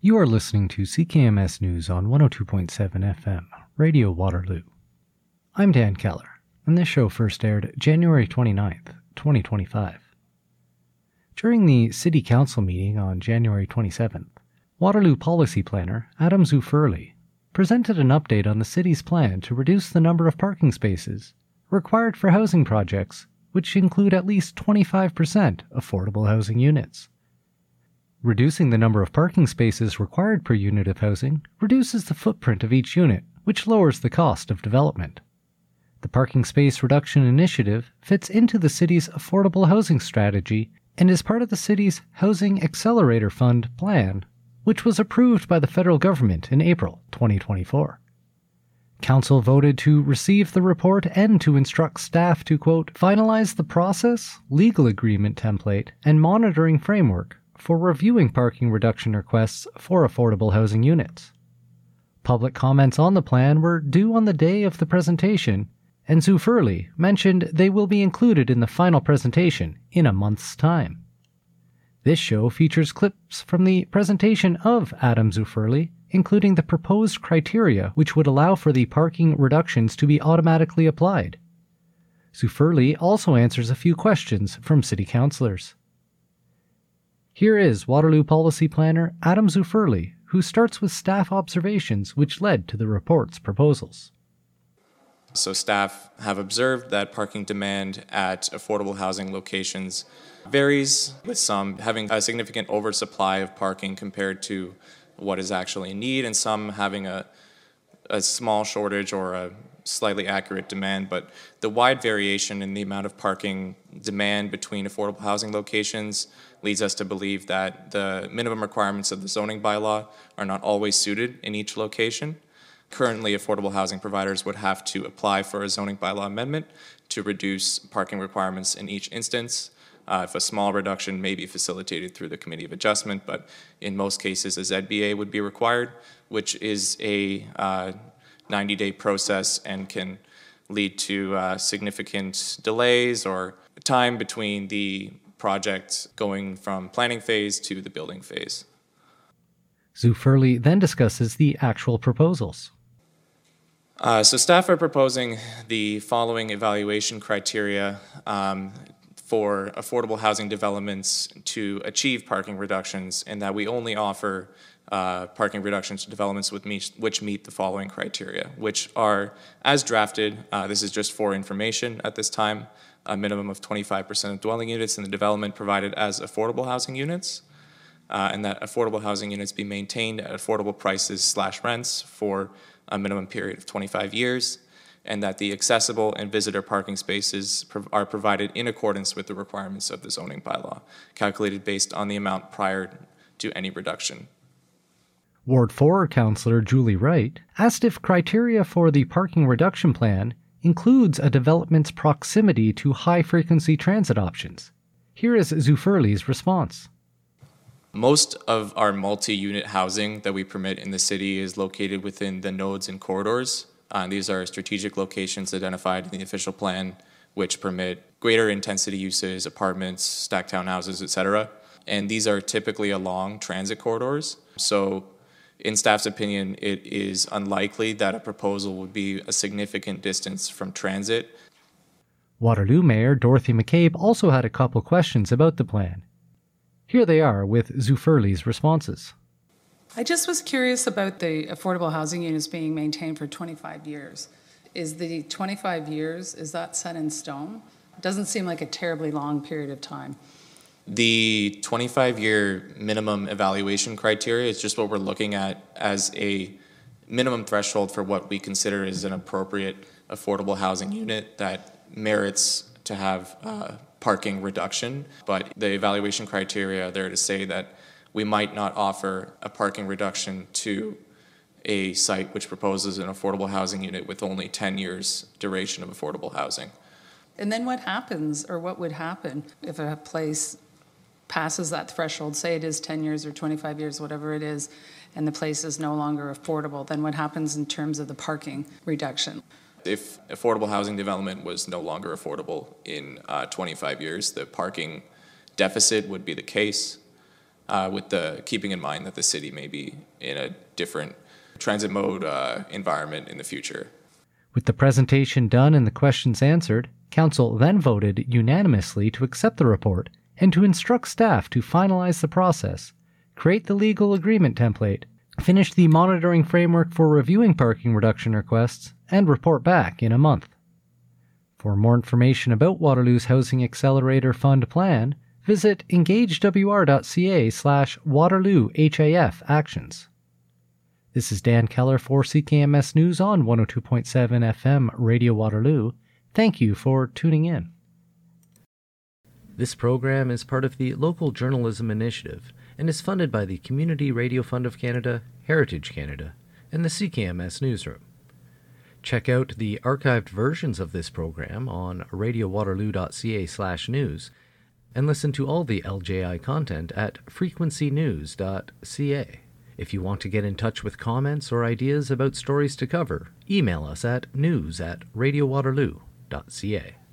You are listening to CKMS News on 102.7 FM, Radio Waterloo. I'm Dan Keller, and this show first aired January 29th, 2025. During the City Council meeting on January 27th, Waterloo Policy Planner Adam Zufurli presented an update on the city's plan to reduce the number of parking spaces required for housing projects, which include at least 25% affordable housing units. Reducing the number of parking spaces required per unit of housing reduces the footprint of each unit, which lowers the cost of development. The Parking Space Reduction Initiative fits into the city's affordable housing strategy and is part of the city's Housing Accelerator Fund plan, which was approved by the federal government in April 2024. Council voted to receive the report and to instruct staff to, quote, finalize the process, legal agreement template, and monitoring framework for reviewing parking reduction requests for affordable housing units. Public comments on the plan were due on the day of the presentation, and Zufurli mentioned they will be included in the final presentation in a month's time. This show features clips from the presentation of Adam Zufurli, including the proposed criteria which would allow for the parking reductions to be automatically applied. Zufurli also answers a few questions from city councillors. Here is Waterloo Policy Planner Adam Zufurli, who starts with staff observations which led to the report's proposals. So staff have observed that parking demand at affordable housing locations varies, with some having a significant oversupply of parking compared to what is actually in need, and some having a small shortage or a slightly accurate demand. But the wide variation in the amount of parking demand between affordable housing locations leads us to believe that the minimum requirements of the zoning bylaw are not always suited in each location. Currently, affordable housing providers would have to apply for a zoning bylaw amendment to reduce parking requirements in each instance. If a small reduction may be facilitated through the Committee of Adjustment, but in most cases a ZBA would be required, which is a 90-day process and can lead to significant delays or time between the project going from planning phase to the building phase. Zufurli then discusses the actual proposals. So staff are proposing the following evaluation criteria for affordable housing developments to achieve parking reductions, and that we only offer parking reductions to developments which meet the following criteria, which are, as drafted, this is just for information at this time, a minimum of 25% of dwelling units in the development provided as affordable housing units, and that affordable housing units be maintained at affordable prices / rents for a minimum period of 25 years, and that the accessible and visitor parking spaces are provided in accordance with the requirements of the zoning bylaw, calculated based on the amount prior to any reduction. Ward 4 Councillor Julie Wright asked if criteria for the parking reduction plan includes a development's proximity to high-frequency transit options. Here is Zufurli's response. Most of our multi-unit housing that we permit in the city is located within the nodes and corridors. These are strategic locations identified in the official plan, which permit greater intensity uses, apartments, stacked townhouses, etc. And these are typically along transit corridors. So in staff's opinion, it is unlikely that a proposal would be a significant distance from transit. Waterloo Mayor Dorothy McCabe also had a couple questions about the plan. Here they are with Zufurli's responses. I just was curious about the affordable housing units being maintained for 25 years. Is the 25 years, is that set in stone? It doesn't seem like a terribly long period of time. The 25-year minimum evaluation criteria is just what we're looking at as a minimum threshold for what we consider is an appropriate affordable housing unit that merits to have parking reduction. But the evaluation criteria are there to say that we might not offer a parking reduction to a site which proposes an affordable housing unit with only 10 years duration of affordable housing. And then what happens, or what would happen if a place passes that threshold, say it is 10 years or 25 years, whatever it is, and the place is no longer affordable, then what happens in terms of the parking reduction? If affordable housing development was no longer affordable in 25 years, the parking deficit would be the case. with the keeping in mind that the city may be in a different transit mode environment in the future. With the presentation done and the questions answered, Council then voted unanimously to accept the report and to instruct staff to finalize the process, create the legal agreement template, finish the monitoring framework for reviewing parking reduction requests, and report back in a month. For more information about Waterloo's Housing Accelerator Fund plan, visit engagewr.ca/Waterloo HAF actions. This is Dan Keller for CKMS News on 102.7 FM Radio Waterloo. Thank you for tuning in. This program is part of the Local Journalism Initiative and is funded by the Community Radio Fund of Canada, Heritage Canada, and the CKMS Newsroom. Check out the archived versions of this program on radiowaterloo.ca/news and listen to all the LJI content at frequencynews.ca. If you want to get in touch with comments or ideas about stories to cover, email us at news@radiowaterloo.ca.